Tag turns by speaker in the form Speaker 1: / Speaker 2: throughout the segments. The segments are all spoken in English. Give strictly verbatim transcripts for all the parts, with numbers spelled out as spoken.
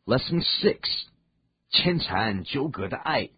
Speaker 1: Lesson six. 牵缠纠葛的爱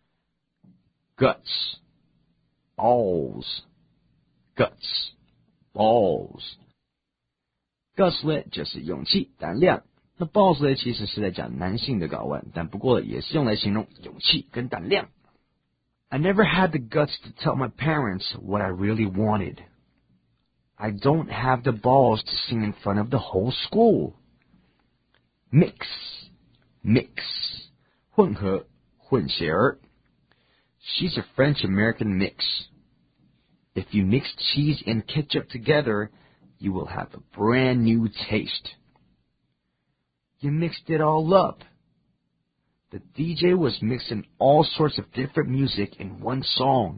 Speaker 1: Guts, balls, guts, balls. Guts 呢就是勇气、胆量，那 balls 呢其实是在讲男性的睾丸，但不过也是用来形容勇气跟胆量。I never had the guts to tell my parents what I really wanted. I don't have the balls to sing in front of the whole school. Mix, mix, 混合、混血儿。She's a French-American mix. If you mix cheese and ketchup together, you will have a brand new taste. You mixed it all up. The D J was mixing all sorts of different music in one song.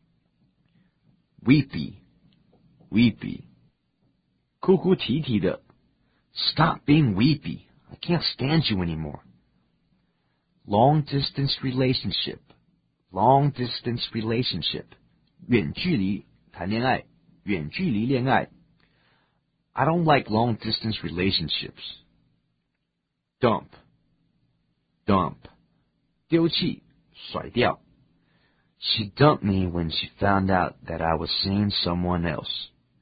Speaker 1: Weepy, weepy. 哭哭啼啼的. Stop being weepy. I can't stand you anymore. Long-distance relationship. Long-distance relationship. 远距离谈恋爱，远距离恋爱。I don't like long-distance relationships. Dump, dump. 丢弃，甩掉。She dumped me when she found out that I was seeing someone else.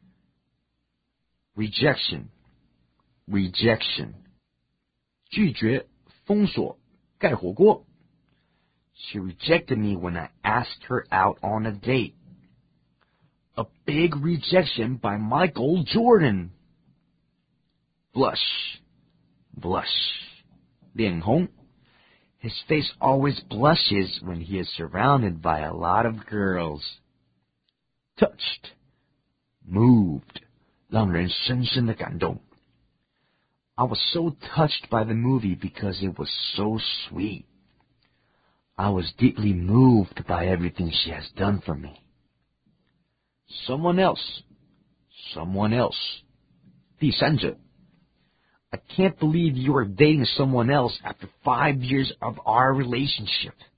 Speaker 1: Rejection, rejection. 拒绝，封锁，盖火锅。She rejected me when I asked her out on a date. A big rejection by Michael Jordan. Blush, blush. 脸红. His face always blushes when he is surrounded by a lot of girls. Touched, moved. 让人深深的感动. I was so touched by the movie because it was so sweet. I was deeply moved by everything she has done for me. Someone else, someone else. 第三者. I can't believe you are dating someone else after five years of our relationship.